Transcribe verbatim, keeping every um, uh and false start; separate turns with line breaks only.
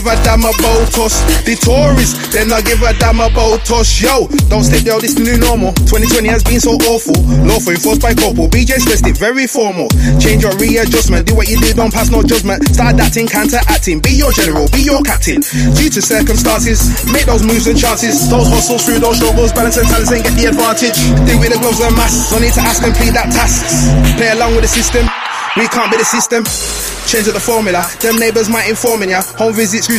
Give a damn about us. The tourists, then I give a damn about us. Yo, don't step yo, this the new normal. twenty twenty has been so awful. Lawful enforced by corporal. B J stressed it very formal. Change your readjustment. Do what you do, don't pass no judgment. Start acting, counter-acting. Be your general, be your captain. Due to circumstances, make those moves and chances. Those hustles through those struggles, balance and talents and get the advantage. Deal with the gloves and masks. No need to ask, complete that task. Play along with the system. We can't be the system. Change of the formula. Them neighbours might inform ya. Home visits, screws